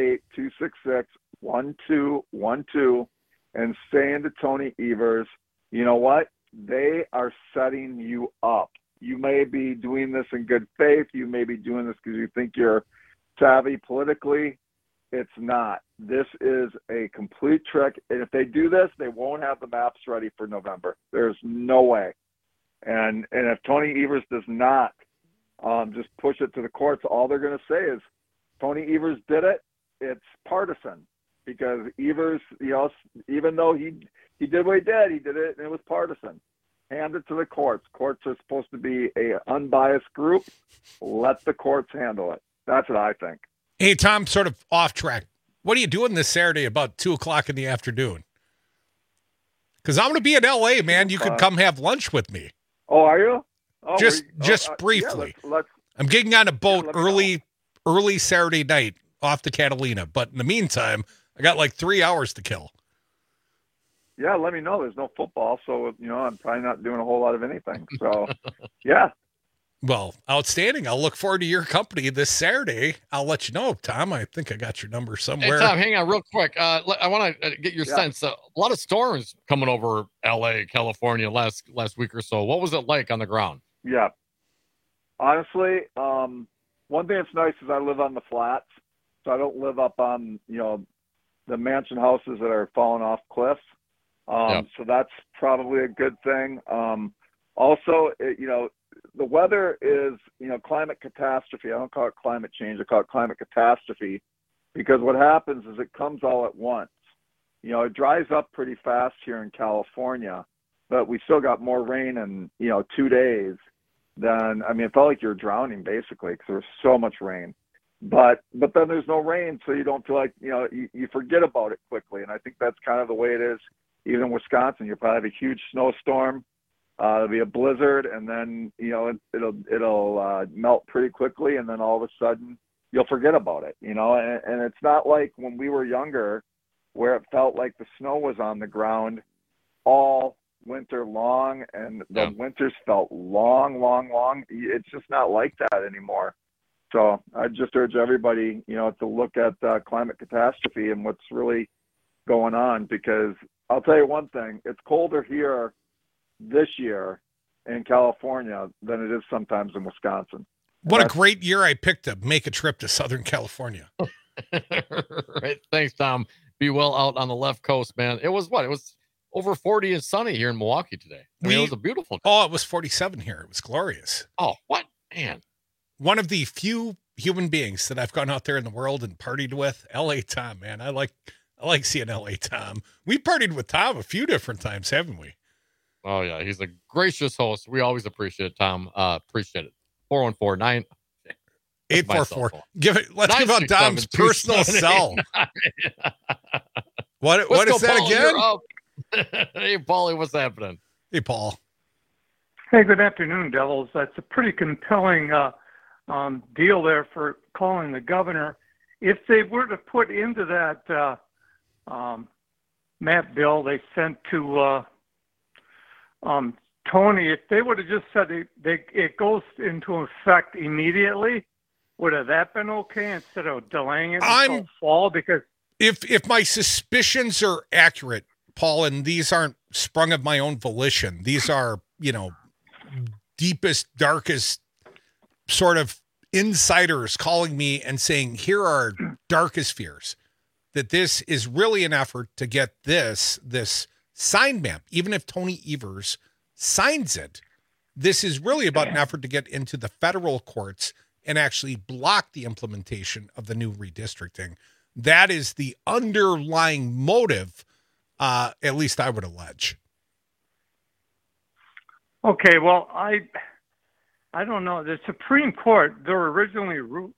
608-266-1212 and saying to Tony Evers, you know what? They are setting you up. You may be doing this in good faith. You may be doing this because you think you're savvy politically. It's not. This is a complete trick. And if they do this, they won't have the maps ready for November. There's no way. And if Tony Evers does not just push it to the courts, all they're going to say is Tony Evers did it. It's partisan because Evers, even though he did what he did it, and it was partisan. Hand it to the courts. Courts are supposed to be a unbiased group. Let the courts handle it. That's what I think. Hey, Tom, sort of off track. What are you doing this Saturday about 2:00 in the afternoon? Because I'm going to be in L.A., man. You could come have lunch with me. Oh, are you? Oh, Just yeah, briefly. let's I'm getting on a boat let me early Saturday night off the Catalina. But in the meantime, I got like 3 hours to kill. Yeah, let me know. There's no football, so I'm probably not doing a whole lot of anything. So, yeah. Well, outstanding. I'll look forward to your company this Saturday. I'll let you know, Tom. I think I got your number somewhere. Hey, Tom, hang on real quick. I want to get your sense. A lot of storms coming over L.A., California last week or so. What was it like on the ground? Yeah. Honestly, one thing that's nice is I live on the flats, so I don't live up on, the mansion houses that are falling off cliffs. So that's probably a good thing. Also, the weather is, climate catastrophe. I don't call it climate change. I call it climate catastrophe because what happens is it comes all at once. It dries up pretty fast here in California, but we still got more rain in, 2 days than, it felt like you're drowning basically because there was so much rain. But then there's no rain, so you don't feel like, you forget about it quickly. And I think that's kind of the way it is. Even in Wisconsin, you'll probably have a huge snowstorm. There'll be a blizzard, and then it'll melt pretty quickly, and then all of a sudden you'll forget about it. And it's not like when we were younger, where it felt like the snow was on the ground all winter long, and the winters felt long. It's just not like that anymore. So I just urge everybody, to look at climate catastrophe and what's really going on, because I'll tell you one thing, it's colder here this year in California than it is sometimes in Wisconsin. What a great year I picked to make a trip to Southern California. Right. Thanks, Tom. Be well out on the left coast, man. It was over 40 and sunny here in Milwaukee today. It was a beautiful day. Oh, it was 47 here. It was glorious. Oh, what? Man. One of the few human beings that I've gone out there in the world and partied with, L.A. Tom, man. I like seeing L.A. Tom. We partied with Tom a few different times, haven't we? Oh, yeah. He's a gracious host. We always appreciate it, Tom. Appreciate it. 414-9. 844. Let's give out Tom's personal cell. What is that again? Hey, Paulie, what's happening? Hey, Paul. Hey, good afternoon, Devils. That's a pretty compelling deal there for calling the governor. If they were to put into that map bill they sent to Tony, if they would have just said it goes into effect immediately, would have that been okay instead of delaying it until fall? Because if my suspicions are accurate, Paul, and these aren't sprung of my own volition, these are, deepest, darkest sort of insiders calling me and saying, here are our darkest fears. that this is really an effort to get this signed map, even if Tony Evers signs it. This is really about an effort to get into the federal courts and actually block the implementation of the new redistricting. That is the underlying motive, at least I would allege. Okay, well, I don't know. The Supreme Court, their original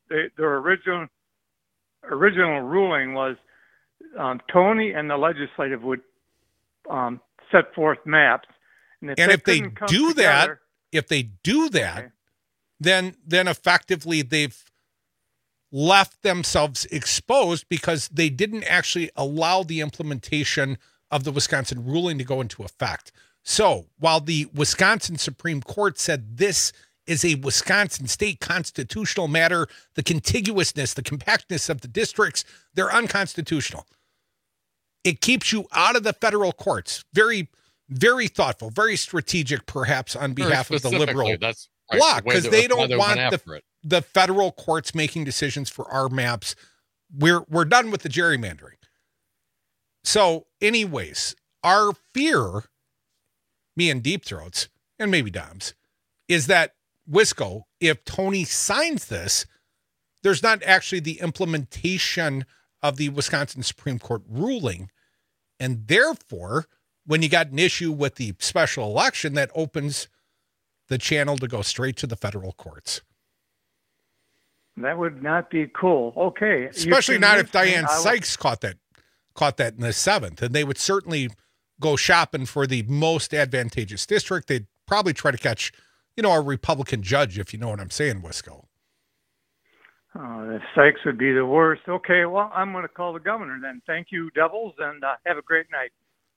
ruling was Tony and the legislative would set forth maps, and if they do that, okay, then effectively they've left themselves exposed because they didn't actually allow the implementation of the Wisconsin ruling to go into effect. So while the Wisconsin Supreme Court said this is a Wisconsin state constitutional matter, the contiguousness, the compactness of the districts, they're unconstitutional. It keeps you out of the federal courts. Very, very thoughtful, very strategic, perhaps, on behalf of the liberal bloc, because they don't want the federal courts making decisions for our maps. We're done with the gerrymandering. So anyways, our fear, me and Deep Throats, and maybe Dom's, is that Wisco, if Tony signs this, there's not actually the implementation of the Wisconsin Supreme Court ruling. And therefore, when you got an issue with the special election, that opens the channel to go straight to the federal courts. That would not be cool. Okay. Especially not if Diane Sykes caught that in the 7th. And they would certainly go shopping for the most advantageous district. They'd probably try to catch, a Republican judge, if you know what I'm saying, Wisco. Oh, Sykes would be the worst. Okay, well, I'm going to call the governor then. Thank you, Devils, and have a great night.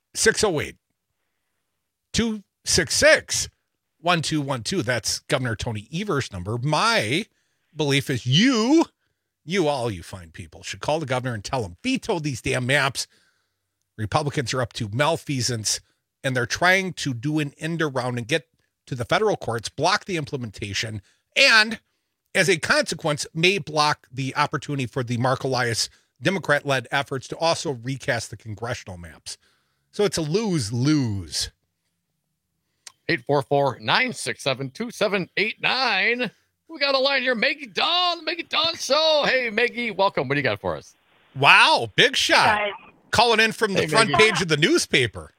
608-266-1212. That's Governor Tony Evers' number. My belief is you fine people, should call the governor and tell him, veto these damn maps. Republicans are up to malfeasance, and they're trying to do an end around and get to the federal courts, block the implementation, and as a consequence, may block the opportunity for the Mark Elias Democrat-led efforts to also recast the congressional maps. So it's a lose-lose. 844-967-2789. We got a line here. Maggie Dawn, the Maggie Dawn Show. Hey, Maggie, welcome. What do you got for us? Wow, big shot. Guys. Calling in from the front page of the newspaper.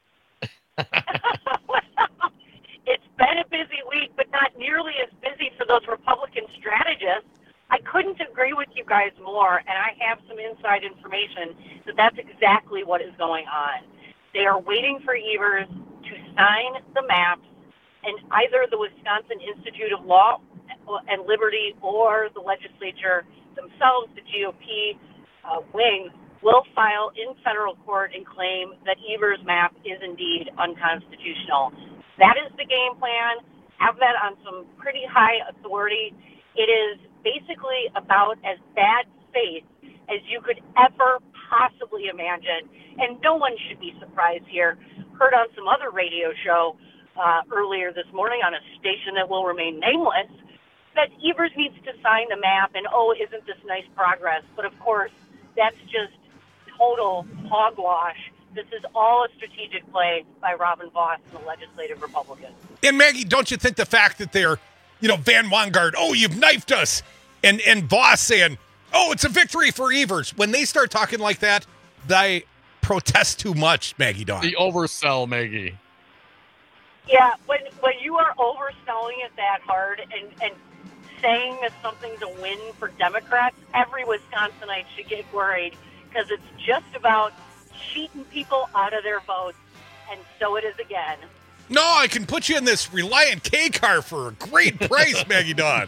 It's been a busy week, but not nearly as busy for those Republican strategists. I couldn't agree with you guys more, and I have some inside information that that's exactly what is going on. They are waiting for Evers to sign the maps, and either the Wisconsin Institute of Law and Liberty or the legislature themselves, the GOP wing, will file in federal court and claim that Evers' map is indeed unconstitutional. That is the game plan. Have that on some pretty high authority. It is basically about as bad faith as you could ever possibly imagine. And no one should be surprised here. Heard on some other radio show earlier this morning on a station that will remain nameless that Evers needs to sign the map and, isn't this nice progress? But of course, that's just total hogwash. This is all a strategic play by Robin Vos and the legislative Republicans. And Maggie, don't you think the fact that they're, Van Wangard, you've knifed us, and Vos saying, it's a victory for Evers. When they start talking like that, they protest too much, Maggie Dawn. The oversell, Maggie. Yeah, when you are overselling it that hard and saying that something's a win for Democrats, every Wisconsinite should get worried because it's just about cheating people out of their votes, and so it is again. No, I can put you in this Reliant K car for a great price, Maggie Dawn.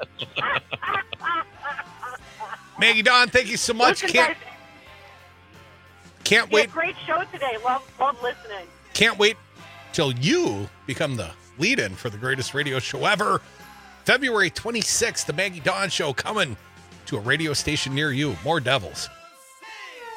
Maggie Dawn, thank you so much. Listen, Can't wait. Great show today. Love listening. Can't wait till you become the lead-in for the greatest radio show ever. February 26th, the Maggie Dawn Show coming to a radio station near you. More Devils.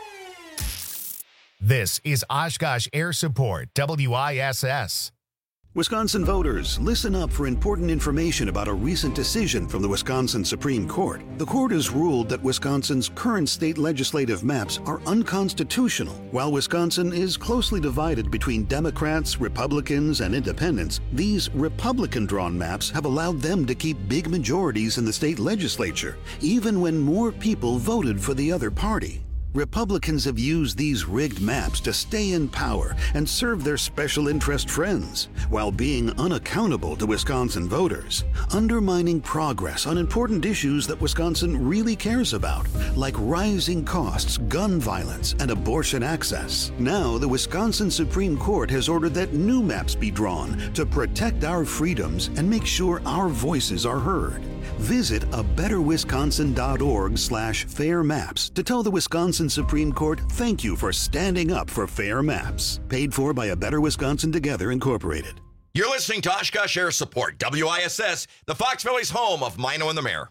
This is Oshkosh Air Support, WISS. Wisconsin voters, listen up for important information about a recent decision from the Wisconsin Supreme Court. The court has ruled that Wisconsin's current state legislative maps are unconstitutional. While Wisconsin is closely divided between Democrats, Republicans, and independents, these Republican-drawn maps have allowed them to keep big majorities in the state legislature, even when more people voted for the other party. Republicans have used these rigged maps to stay in power and serve their special interest friends, while being unaccountable to Wisconsin voters, undermining progress on important issues that Wisconsin really cares about, like rising costs, gun violence, and abortion access. Now, the Wisconsin Supreme Court has ordered that new maps be drawn to protect our freedoms and make sure our voices are heard. Visit abetterwisconsin.org/fair maps to tell the Wisconsin Supreme Court thank you for standing up for fair maps. Paid for by A Better Wisconsin Together, Incorporated. You're listening to Oshkosh Air Support, WISS, the Fox Valley's home of Mino and the Mayor.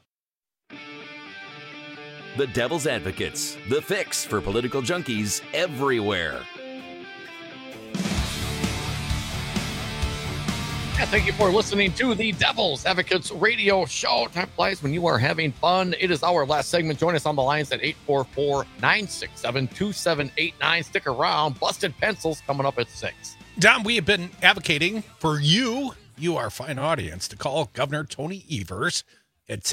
The Devil's Advocates, the fix for political junkies everywhere. And thank you for listening to the Devil's Advocates radio show. Time flies when you are having fun. It is our last segment. Join us on the lines at 844-967-2789. Stick around. Busted Pencils coming up at 6. Dom, we have been advocating for you, our fine audience, to call Governor Tony Evers at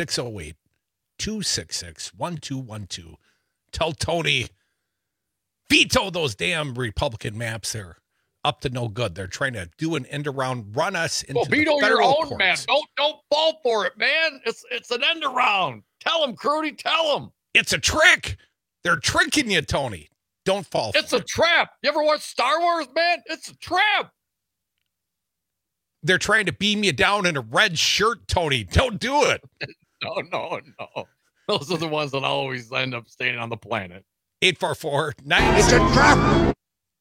608-266-1212. Tell Tony, veto those damn Republican maps there. Up to no good. They're trying to do an end around, run us into veto the federal your own map. Don't fall for it, man. It's an end around. Tell him, Crudy. Tell him. It's a trick. They're tricking you, Tony. Don't fall for it. It's a trap. You ever watch Star Wars, man? It's a trap. They're trying to beam you down in a red shirt, Tony. Don't do it. No. Those are the ones that always end up staying on the planet. 844-9. It's a trap.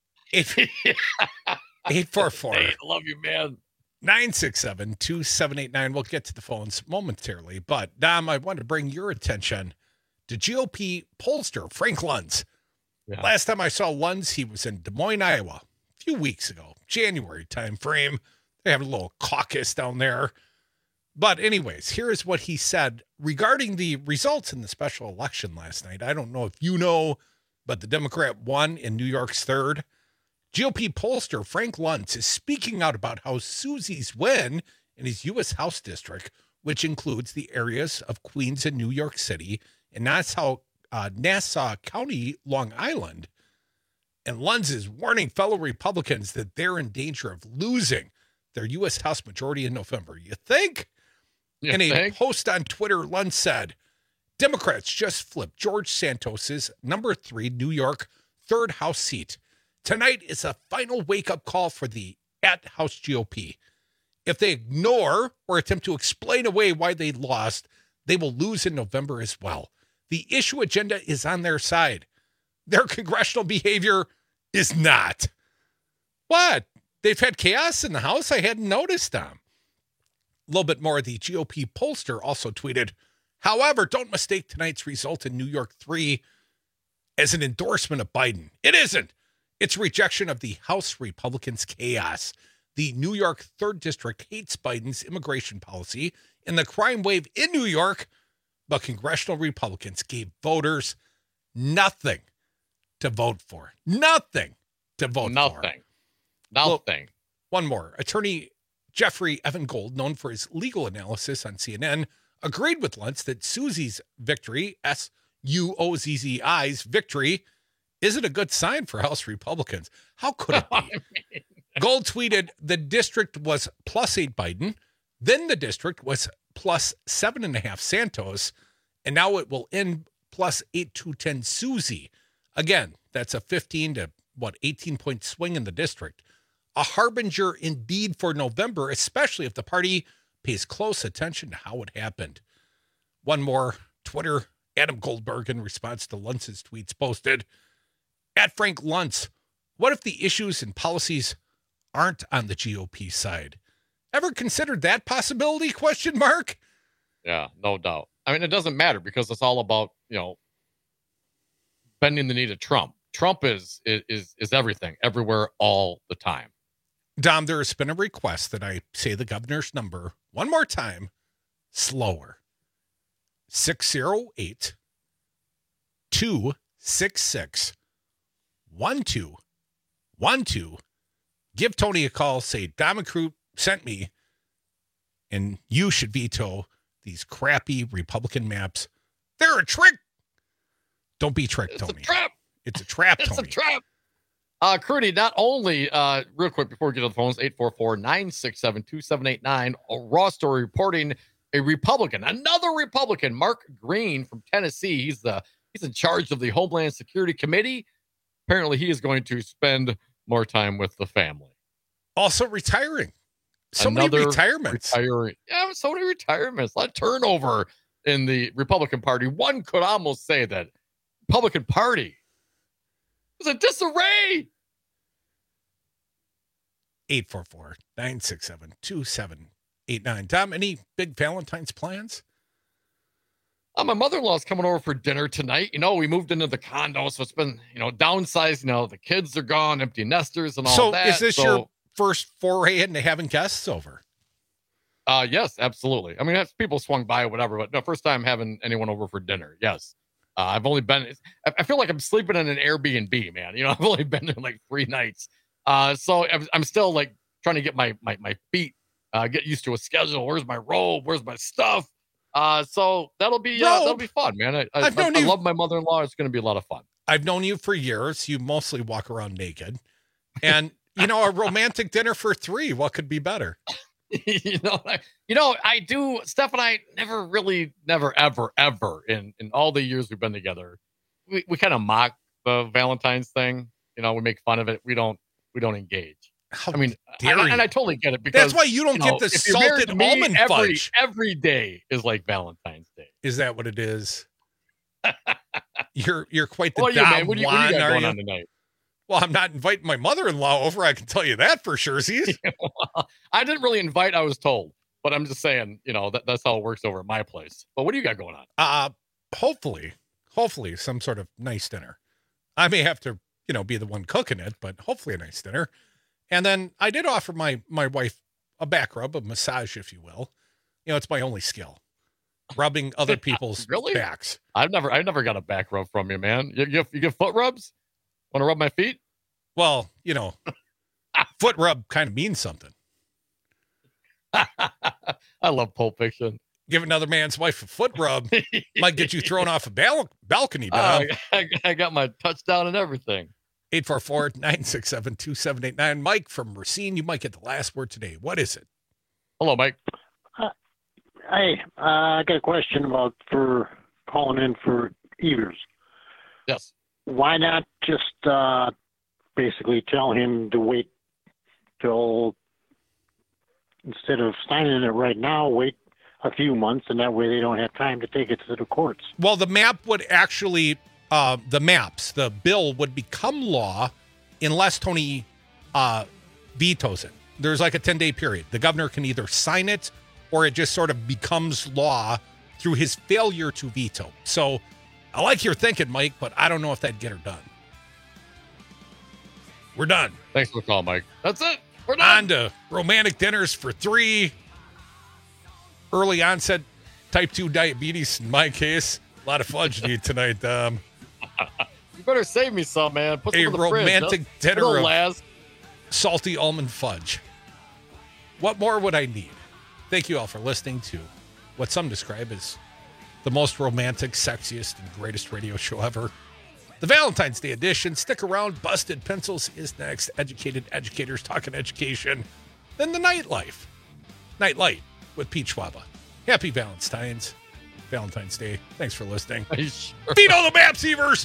844. Hey, love you, man. 967-2789. We'll get to the phones momentarily. But, Dom, I want to bring your attention to GOP pollster Frank Luntz. Yeah. Last time I saw Luntz, he was in Des Moines, Iowa, a few weeks ago, January time frame. They have a little caucus down there. But anyways, here is what he said regarding the results in the special election last night. I don't know if you know, but the Democrat won in New York's 3rd. GOP pollster Frank Luntz is speaking out about how Susie's win in his U.S. House district, which includes the areas of Queens and New York City and Nassau County, Long Island. And Luntz is warning fellow Republicans that they're in danger of losing their U.S. House majority in November. You think? In a post on Twitter, Luntz said, Democrats just flipped George Santos's number 3 New York 3rd House seat. Tonight is a final wake-up call for the at-House GOP. If they ignore or attempt to explain away why they lost, they will lose in November as well. The issue agenda is on their side. Their congressional behavior is not. What? They've had chaos in the House? I hadn't noticed them. A little bit more, the GOP pollster also tweeted, however, don't mistake tonight's result in New York 3 as an endorsement of Biden. It isn't. It's rejection of the House Republicans' chaos. The New York 3rd District hates Biden's immigration policy and the crime wave in New York, but congressional Republicans gave voters nothing to vote for. Nothing to vote for. Nothing. Well, one more. Attorney Jeffrey Evan Gold, known for his legal analysis on CNN, agreed with Luntz that Susie's victory, Suozzi's victory, isn't a good sign for House Republicans. How could it be? Gold tweeted, the district was +8 Biden, then the district was +7.5 Santos, and now it will end +8 to 10 Susie. Again, that's a 15 to 18-point swing in the district. A harbinger indeed for November, especially if the party pays close attention to how it happened. One more, Twitter, Adam Goldberg, in response to Luntz's tweets, posted, at Frank Luntz, what if the issues and policies aren't on the GOP side? Ever considered that possibility? ? Yeah, no doubt. I mean, it doesn't matter because it's all about, bending the knee to Trump. Trump is everything, everywhere, all the time. Dom, there has been a request that I say the governor's number one more time, slower. 608-266-1212. Give Tony a call. Say, Dom and Crew sent me, and you should veto these crappy Republican maps. They're a trick. Don't be tricked, Tony. It's a trap. It's a trap, It's Tony. a trap. Crudy, not only, real quick before we get to the phones, 844-967-2789, a raw story reporting a Republican, another Republican, Mark Green from Tennessee. He's in charge of the Homeland Security Committee. Apparently, he is going to spend more time with the family. Also retiring. Many retirements. Yeah, so many retirements. A lot of turnover in the Republican Party. One could almost say that Republican Party was a disarray. 844-967-2789. Tom, any big Valentine's plans? My mother-in-law's coming over for dinner tonight. We moved into the condo, so it's been, downsized. The kids are gone, empty nesters and all that. So is this your first foray into having guests over? Yes, absolutely. I mean, people swung by or whatever, but no, first time having anyone over for dinner. Yes. I've only been, I feel like I'm sleeping in an Airbnb, man. I've only been there like 3 nights. So I'm still like trying to get my feet, get used to a schedule. Where's my robe? Where's my stuff? So that'll be fun, man. I love my mother-in-law. It's going to be a lot of fun. I've known you for years. You mostly walk around naked, and a romantic dinner for 3. What could be better? I do. Steph and I never, ever in all the years we've been together, we kind of mock the Valentine's thing. We make fun of it. We don't engage. And I totally get it, because that's why you don't get the salted almond fudge. Every day is like Valentine's Day. Is that what it is? You're quite the What do you got going on tonight? Well, I'm not inviting my mother-in-law over. I can tell you that for sure. I didn't really invite. I was told, but I'm just saying, that's how it works over at my place. But what do you got going on? Hopefully some sort of nice dinner. I may have to, be the one cooking it, but hopefully a nice dinner. And then I did offer my wife a back rub, a massage, if you will. It's my only skill, rubbing other people's backs. I've never got a back rub from you, man. You give foot rubs? Want to rub my feet? Well, foot rub kind of means something. I love Pulp Fiction. Give another man's wife a foot rub might get you thrown off a balcony. I got my touchdown and everything. 844-967-2789. Mike from Racine, you might get the last word today. What is it? Hello, Mike. Hey, I got a question for calling in for Evers. Yes. Why not just basically tell him to wait till, instead of signing it right now, wait a few months, and that way they don't have time to take it to the courts? Well, the map would actually, the bill would become law unless Tony vetoes it. There's like a 10-day period. The governor can either sign it or it just sort of becomes law through his failure to veto. So I like your thinking, Mike, but I don't know if that'd get her done. We're done. Thanks for the call, Mike. That's it. We're done. On to romantic dinners for 3. Early onset type 2 diabetes in my case. A lot of fudge to eat tonight. You better save me some, man. Put some in the romantic fridge, dinner of salty almond fudge. What more would I need? Thank you all for listening to what some describe as the most romantic, sexiest, and greatest radio show ever. The Valentine's Day edition. Stick around. Busted Pencils is next. Educated educators talking education. Then the nightlife. Nightlight with Pete Schwaba. Happy Valentine's Day. Thanks for listening. Veto the Maps, Evers!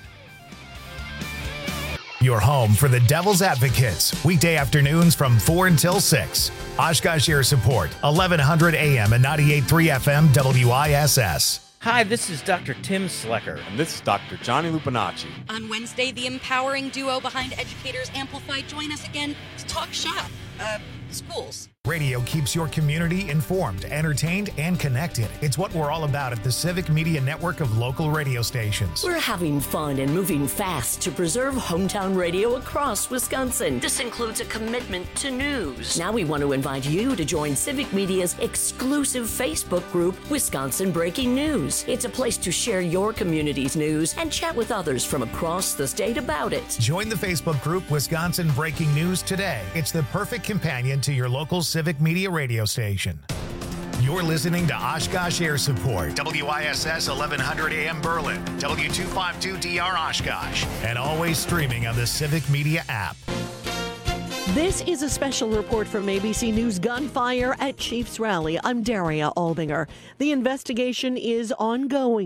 Your home for the Devil's Advocates. Weekday afternoons from 4 until 6. Oshkosh Air Support, 1100 AM and 98.3 FM WISS. Hi, this is Dr. Tim Slecker. And this is Dr. Johnny Lupinacci. On Wednesday, the empowering duo behind Educators Amplify join us again to talk shop. schools. Radio keeps your community informed, entertained, and connected. It's what we're all about at the Civic Media Network of local radio stations. We're having fun and moving fast to preserve hometown radio across Wisconsin. This includes a commitment to news. Now we want to invite you to join Civic Media's exclusive Facebook group, Wisconsin Breaking News. It's a place to share your community's news and chat with others from across the state about it. Join the Facebook group Wisconsin Breaking News today. It's the perfect companion to your local Civic Media radio station. You're listening to Oshkosh Air Support, WISS 1100 AM Berlin, W252DR Oshkosh, and always streaming on the Civic Media app. This is a special report from ABC News Gunfire at Chiefs Rally. I'm Daria Albinger. The investigation is ongoing.